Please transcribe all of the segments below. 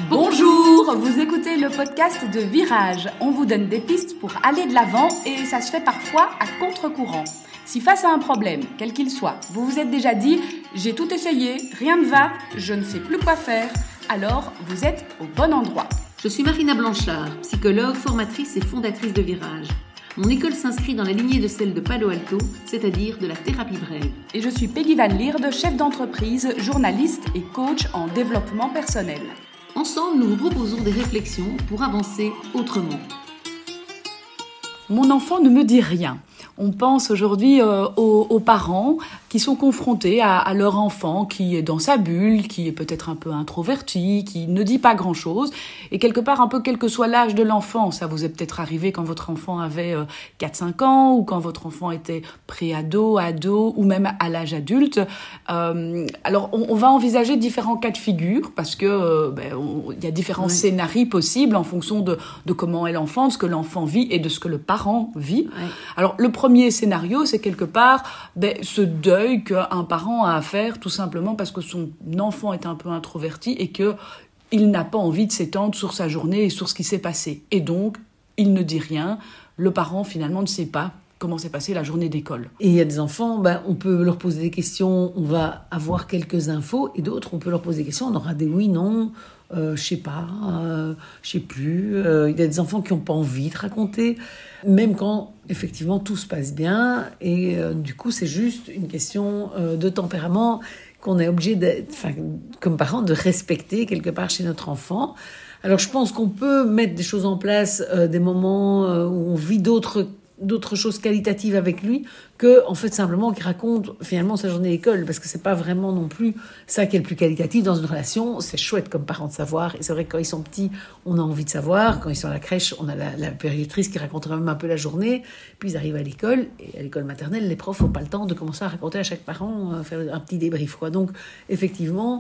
Bonjour, vous écoutez le podcast de Virage. On vous donne des pistes pour aller de l'avant et ça se fait parfois à contre-courant. Si face à un problème, quel qu'il soit, vous vous êtes déjà dit « j'ai tout essayé, rien ne va, je ne sais plus quoi faire », alors vous êtes au bon endroit. Je suis Marina Blanchard, psychologue, formatrice et fondatrice de Virage. Mon école s'inscrit dans la lignée de celle de Palo Alto, c'est-à-dire de la thérapie brève. Et je suis Peggy Van Lierde, chef d'entreprise, journaliste et coach en développement personnel. Ensemble, nous vous proposons des réflexions pour avancer autrement. Mon enfant ne me dit rien. On pense aujourd'hui aux parents qui sont confrontés à leur enfant qui est dans sa bulle, qui est peut-être un peu introverti, qui ne dit pas grand-chose. Et quelque part, un peu quel que soit l'âge de l'enfant, ça vous est peut-être arrivé quand votre enfant avait 4-5 ans ou quand votre enfant était pré-ado, ado ou même à l'âge adulte. Alors, on va envisager différents cas de figure parce que il y a différents scénarios possibles en fonction de comment est l'enfant, de ce que l'enfant vit et de ce que le parent vit. Ouais. Alors, le premier scénario, c'est quelque part ce deuil qu'un parent a à faire tout simplement parce que son enfant est un peu introverti et qu'il n'a pas envie de s'étendre sur sa journée et sur ce qui s'est passé. Et donc, il ne dit rien. Le parent, finalement, ne sait pas comment s'est passée la journée d'école. Et il y a des enfants, on peut leur poser des questions, on va avoir quelques infos, et d'autres, on peut leur poser des questions, on aura des oui, non, je sais pas, je sais plus. Il y a des enfants qui n'ont pas envie de raconter, même quand effectivement tout se passe bien, et du coup c'est juste une question de tempérament qu'on est obligé, comme parents, de respecter quelque part chez notre enfant. Alors je pense qu'on peut mettre des choses en place, des moments où on vit d'autres choses qualitatives avec lui que, en fait, simplement qu'il raconte finalement sa journée d'école, parce que c'est pas vraiment non plus ça qui est le plus qualitatif dans une relation. C'est chouette comme parent de savoir, et c'est vrai que quand ils sont petits, on a envie de savoir. Quand ils sont à la crèche, on a la péricultrice qui raconte quand même un peu la journée, puis ils arrivent à l'école, et à l'école maternelle, les profs n'ont pas le temps de commencer à raconter à chaque parent, faire un petit débrief, quoi. Donc, effectivement,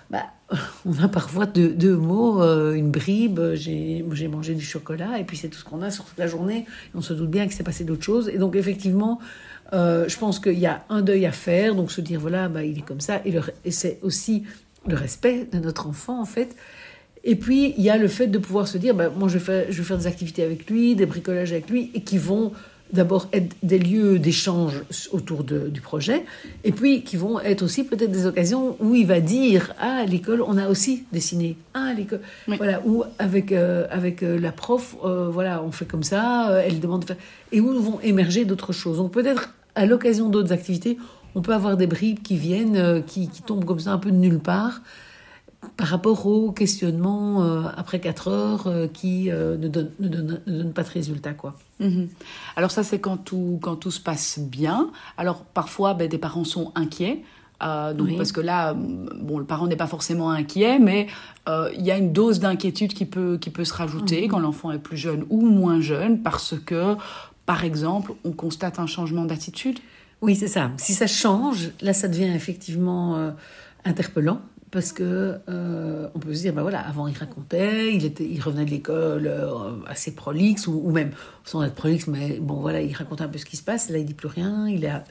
on a parfois deux mots, une bribe, j'ai mangé du chocolat, et puis c'est tout ce qu'on a sur toute la journée, et on se doute bien qu'il s'est passé d'autres choses. Et donc effectivement, je pense qu'il y a un deuil à faire, donc se dire voilà, il est comme ça, et c'est aussi le respect de notre enfant en fait. Et puis il y a le fait de pouvoir se dire moi je vais faire des activités avec lui, des bricolages avec lui, et qui vont d'abord être des lieux d'échange autour du projet, et puis qui vont être aussi peut-être des occasions où il va dire « Ah, à l'école, on a aussi dessiné. Ah, à l'école... Oui. » Voilà, ou avec la prof, on fait comme ça, elle demande... Et où vont émerger d'autres choses. Donc peut-être, à l'occasion d'autres activités, on peut avoir des bribes qui viennent, qui tombent comme ça un peu de nulle part, par rapport au questionnement après 4 heures qui ne donne pas de résultat, quoi. Mmh. Alors ça, c'est quand tout se passe bien. Alors parfois, des parents sont inquiets. Parce que là, le parent n'est pas forcément inquiet, mais il y a une dose d'inquiétude qui peut se rajouter quand l'enfant est plus jeune ou moins jeune, parce que, par exemple, on constate un changement d'attitude. Oui, c'est ça. Si ça change, là, ça devient effectivement interpellant. Parce que on peut se dire, avant il racontait, il revenait de l'école assez prolixe, ou même sans être prolixe, mais il racontait un peu ce qui se passe. Là, il dit plus rien.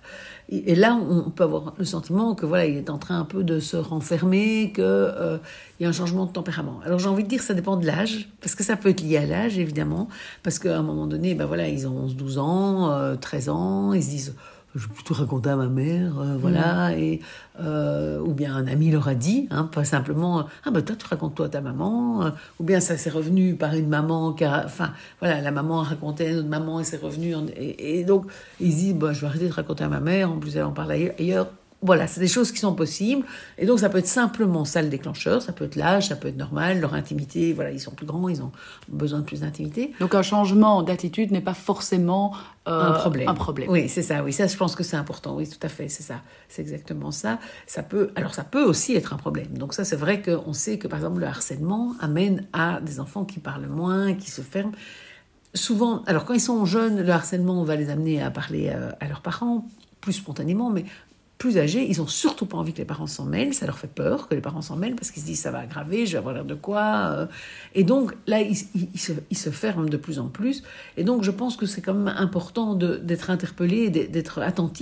Et là, on peut avoir le sentiment que il est en train un peu de se renfermer, que il y a un changement de tempérament. Alors j'ai envie de dire, ça dépend de l'âge, parce que ça peut être lié à l'âge évidemment, parce qu'à un moment donné, ils ont 11-12 ans, 13 ans, ils se disent je vais plutôt raconter à ma mère, et ou bien un ami leur a dit, pas simplement toi tu racontes toi à ta maman, ou bien ça s'est revenu par une maman la maman a raconté à notre maman et c'est revenu et donc ils disent je vais arrêter de raconter à ma mère, en plus elle en parle ailleurs. Voilà, c'est des choses qui sont possibles. Et donc, ça peut être simplement ça le déclencheur. Ça peut être l'âge, ça peut être normal, leur intimité. Voilà, ils sont plus grands, ils ont besoin de plus d'intimité. Donc, un changement d'attitude n'est pas forcément un problème. Oui, c'est ça. Oui, ça, je pense que c'est important. Oui, tout à fait, c'est ça. C'est exactement ça. Ça peut aussi être un problème. Donc ça, c'est vrai qu'on sait que, par exemple, le harcèlement amène à des enfants qui parlent moins, qui se ferment. Souvent, alors quand ils sont jeunes, le harcèlement va les amener à parler à leurs parents, plus spontanément, mais plus âgés, ils n'ont surtout pas envie que les parents s'en mêlent, ça leur fait peur que les parents s'en mêlent, parce qu'ils se disent ça va aggraver, je vais avoir l'air de quoi. Et donc là, ils se ferment de plus en plus. Et donc je pense que c'est quand même important d'être interpellé, d'être attentif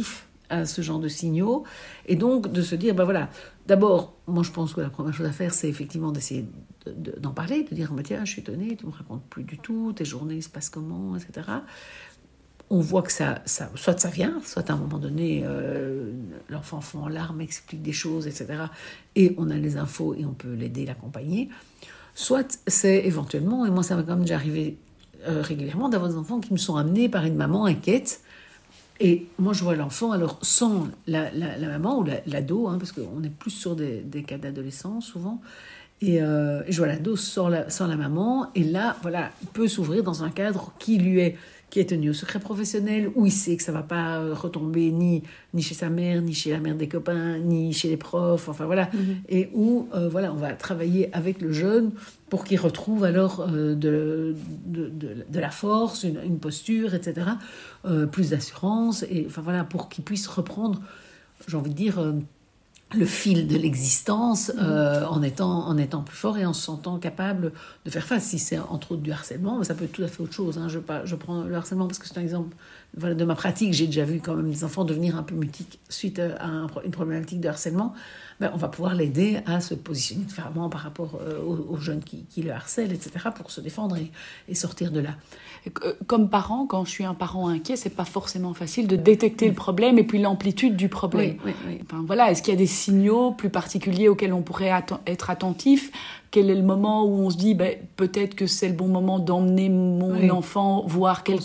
à ce genre de signaux. Et donc, de se dire, voilà, d'abord, moi, je pense que la première chose à faire, c'est effectivement d'essayer d'en parler, de dire, tiens, je suis étonnée, tu me racontes plus du tout, tes journées se passent comment, etc. On voit que soit ça vient, soit à un moment donné, l'enfant fond en larmes, explique des choses, etc. Et on a les infos et on peut l'aider, l'accompagner. Soit c'est éventuellement, et moi ça m'est quand même déjà arrivé régulièrement, d'avoir des enfants qui me sont amenés par une maman inquiète. Et moi je vois l'enfant, alors sans la maman ou l'ado, parce qu'on est plus sur des cas d'adolescents souvent. Et je vois l'ado sans la maman. Et là, voilà, il peut s'ouvrir dans un cadre qui est tenu au secret professionnel, où il sait que ça ne va pas retomber ni chez sa mère, ni chez la mère des copains, ni chez les profs, enfin voilà. Et où, voilà, on va travailler avec le jeune pour qu'il retrouve alors de la force, une posture, etc., plus d'assurance, et enfin voilà, pour qu'il puisse reprendre, j'ai envie de dire, le fil de l'existence en étant plus fort et en se sentant capable de faire face. Si c'est entre autres du harcèlement, mais ça peut être tout à fait autre chose. Je prends le harcèlement parce que c'est un exemple de ma pratique. J'ai déjà vu quand même des enfants devenir un peu mutiques suite à une problématique de harcèlement. On va pouvoir l'aider à se positionner différemment par rapport aux jeunes qui le harcèlent, etc., pour se défendre et sortir de là. Comme parent, quand je suis un parent inquiet, c'est pas forcément facile de détecter le problème et puis l'amplitude du problème. Oui. Enfin, voilà, est-ce qu'il y a des signaux plus particuliers auxquels on pourrait être attentif ? Quel est le moment où on se dit peut-être que c'est le bon moment d'emmener mon enfant voir quelqu'un ?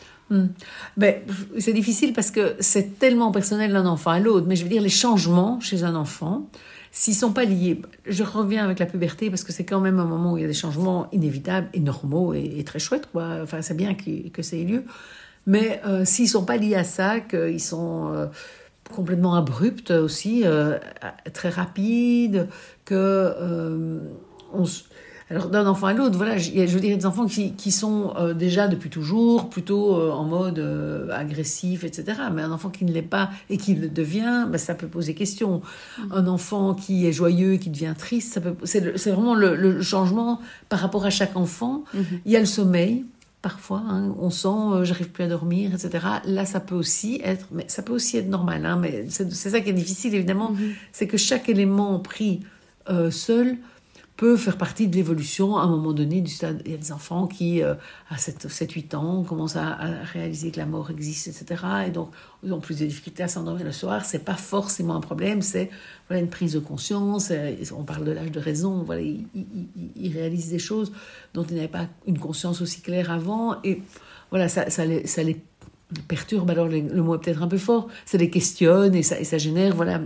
C'est difficile parce que c'est tellement personnel d'un enfant à l'autre. Mais je veux dire, les changements chez un enfant, s'ils ne sont pas liés... Je reviens avec la puberté parce que c'est quand même un moment où il y a des changements inévitables et normaux et très chouettes, quoi. Enfin, c'est bien que ça ait lieu. Mais s'ils ne sont pas liés à ça, qu'ils sont complètement abrupts aussi, très rapides, alors d'un enfant à l'autre, voilà, je veux dire, des enfants qui sont déjà depuis toujours plutôt en mode agressif, etc. Mais un enfant qui ne l'est pas et qui le devient, ça peut poser question. Un enfant qui est joyeux et qui devient triste, c'est vraiment le changement par rapport à chaque enfant. Il y a le sommeil. Parfois, on sent j'arrive plus à dormir, etc. Là, ça peut aussi être normal. Mais c'est ça qui est difficile, évidemment, c'est que chaque élément pris seul peut faire partie de l'évolution à un moment donné du stade. Il y a des enfants qui, à 7-8 ans, commencent à réaliser que la mort existe, etc. Et donc, ils ont plus de difficultés à s'endormir le soir. C'est pas forcément un problème, c'est une prise de conscience. On parle de l'âge de raison. Voilà, ils réalisent des choses dont ils n'avaient pas une conscience aussi claire avant. Et voilà, ça les perturbe. Alors, le mot est peut-être un peu fort. Ça les questionne et ça génère, voilà,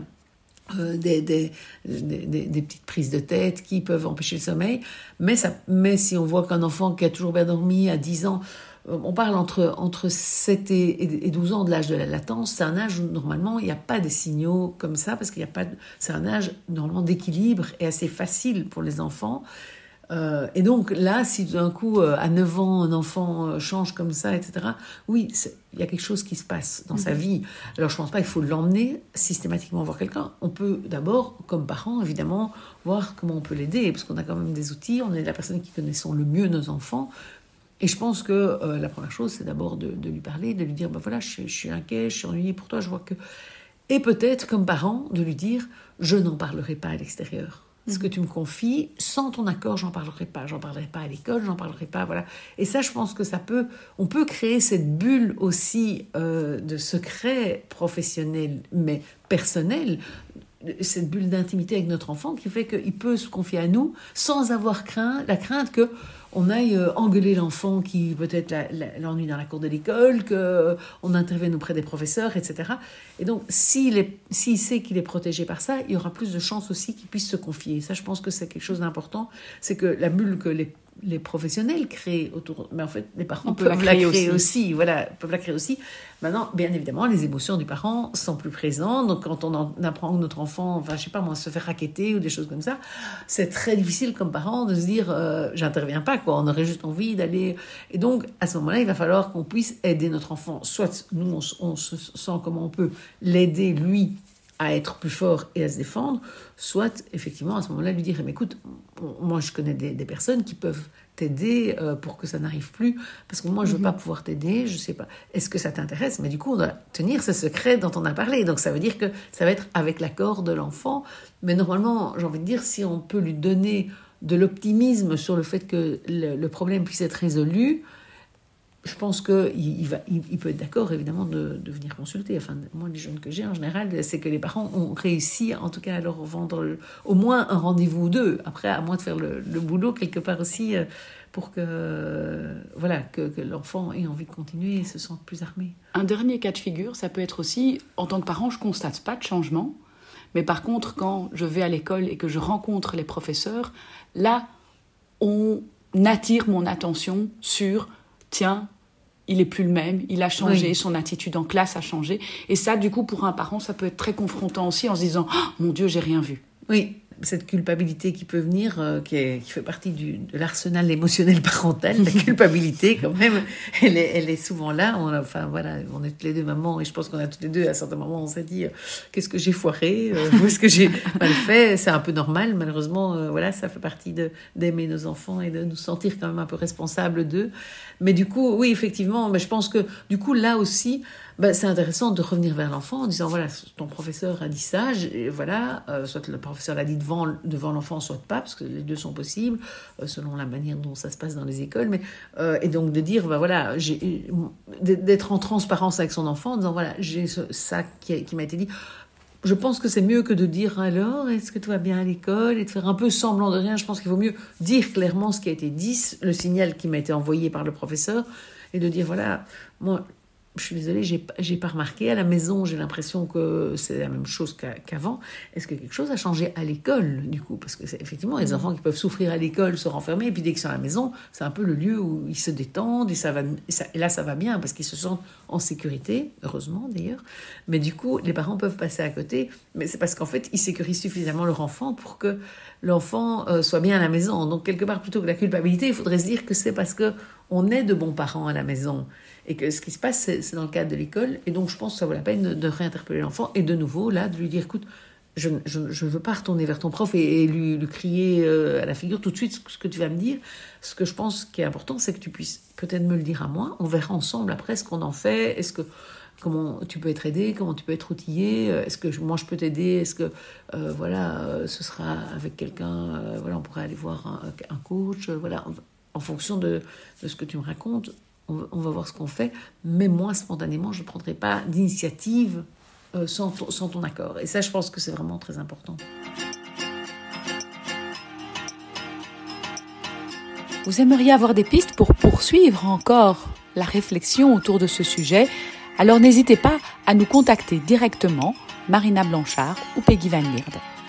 des petites prises de tête qui peuvent empêcher le sommeil. Mais si on voit qu'un enfant qui a toujours bien dormi à 10 ans, on parle entre 7 et 12 ans de l'âge de la latence, c'est un âge où normalement il n'y a pas de signaux comme ça, parce qu'il y a pas c'est un âge normalement d'équilibre et assez facile pour les enfants. Et donc là, si d'un coup, à 9 ans, un enfant change comme ça, etc., oui, il y a quelque chose qui se passe dans sa vie. Alors, je ne pense pas qu'il faut l'emmener systématiquement voir quelqu'un. On peut d'abord, comme parents, évidemment, voir comment on peut l'aider, parce qu'on a quand même des outils, on est la personne qui connaissons le mieux nos enfants. Et je pense que la première chose, c'est d'abord de lui parler, de lui dire, voilà, je suis inquiet, je suis ennuyée pour toi, je vois que... Et peut-être, comme parent, de lui dire, je n'en parlerai pas à l'extérieur. Ce que tu me confies, sans ton accord, j'en parlerai pas à l'école, j'en parlerai pas, voilà. Et ça, je pense que on peut créer cette bulle aussi de secret professionnel, mais personnel, cette bulle d'intimité avec notre enfant qui fait qu'il peut se confier à nous sans avoir la crainte qu'on aille engueuler l'enfant qui peut-être l'ennuie dans la cour de l'école, qu'on intervienne auprès des professeurs, etc. Et donc, s'il sait qu'il est protégé par ça, il y aura plus de chances aussi qu'il puisse se confier. Ça, je pense que c'est quelque chose d'important. C'est que la bulle que les professionnels créent autour... Mais en fait, les parents peuvent la créer aussi. Voilà, peuvent la créer aussi. Maintenant, bien évidemment, les émotions du parent sont plus présentes. Donc, quand on apprend que notre enfant, je sais pas moi, se fait racketter ou des choses comme ça, c'est très difficile comme parent de se dire j'interviens pas, quoi. On aurait juste envie d'aller... Et donc, à ce moment-là, il va falloir qu'on puisse aider notre enfant. Soit nous, on se sent comment on peut l'aider, lui, à être plus fort et à se défendre, soit effectivement à ce moment-là lui dire mais écoute, moi je connais des personnes qui peuvent t'aider pour que ça n'arrive plus, parce que moi je veux pas pouvoir t'aider, je sais pas, est-ce que ça t'intéresse, mais du coup on doit tenir ce secret dont on a parlé, donc ça veut dire que ça va être avec l'accord de l'enfant, mais normalement j'ai envie de dire si on peut lui donner de l'optimisme sur le fait que le problème puisse être résolu, je pense qu'il peut être d'accord, évidemment, de venir consulter. Enfin, moi, les jeunes que j'ai, en général, c'est que les parents ont réussi, en tout cas, à leur vendre au moins un rendez-vous ou deux. Après, à moins de faire le boulot, quelque part aussi, pour que l'enfant ait envie de continuer et se sente plus armé. Un dernier cas de figure, ça peut être aussi, en tant que parent, je ne constate pas de changement. Mais par contre, quand je vais à l'école et que je rencontre les professeurs, là, on attire mon attention sur... Tiens, il n'est plus le même, il a changé, son attitude en classe a changé. Et ça, du coup, pour un parent, ça peut être très confrontant aussi en se disant « Oh, mon Dieu, j'ai rien vu ». Oui, cette culpabilité qui peut venir, qui fait partie de l'arsenal émotionnel parental, la culpabilité quand même, elle est souvent là. On est toutes les deux mamans et je pense qu'on a toutes les deux, à certains moments, on s'est dit qu'est-ce que j'ai foiré, où est-ce que j'ai mal fait. C'est un peu normal, malheureusement, ça fait partie d'aimer nos enfants et de nous sentir quand même un peu responsables d'eux. Mais du coup, oui, effectivement, mais je pense que du coup, là aussi, c'est intéressant de revenir vers l'enfant en disant, voilà, ton professeur a dit ça, soit le professeur l'a dit devant l'enfant, soit pas, parce que les deux sont possibles, selon la manière dont ça se passe dans les écoles, mais, et donc de dire, d'être en transparence avec son enfant, en disant, voilà, j'ai ça qui m'a été dit. Je pense que c'est mieux que de dire alors, est-ce que tout va bien à l'école, et de faire un peu semblant de rien. Je pense qu'il vaut mieux dire clairement ce qui a été dit, le signal qui m'a été envoyé par le professeur, et de dire voilà, moi, je suis désolée, j'ai pas remarqué. À la maison, j'ai l'impression que c'est la même chose qu'avant. Est-ce que quelque chose a changé à l'école, du coup? Parce que c'est effectivement, il y a des enfants qui peuvent souffrir à l'école, se renfermer, et puis dès qu'ils sont à la maison, c'est un peu le lieu où ils se détendent, et là, ça va bien, parce qu'ils se sentent en sécurité, heureusement d'ailleurs. Mais du coup, les parents peuvent passer à côté, mais c'est parce qu'en fait, ils sécurisent suffisamment leur enfant pour que l'enfant soit bien à la maison. Donc, quelque part, plutôt que la culpabilité, il faudrait se dire que c'est parce qu'on est de bons parents à la maison. Et que ce qui se passe, c'est dans le cadre de l'école. Et donc, je pense que ça vaut la peine de réinterpeller l'enfant. Et de nouveau, là, de lui dire, écoute, je ne veux pas retourner vers ton prof et lui crier à la figure tout de suite ce que tu vas me dire. Ce que je pense qui est important, c'est que tu puisses peut-être me le dire à moi. On verra ensemble après ce qu'on en fait. Comment tu peux être aidé, comment tu peux être outillé, est-ce que moi je peux t'aider, est-ce que ce sera avec quelqu'un, on pourrait aller voir un coach, en fonction de ce que tu me racontes. On va voir ce qu'on fait, mais moi, spontanément, je ne prendrai pas d'initiative sans ton accord. Et ça, je pense que c'est vraiment très important. Vous aimeriez avoir des pistes pour poursuivre encore la réflexion autour de ce sujet? Alors n'hésitez pas à nous contacter directement, Marina Blanchard ou Peggy Van Lierde.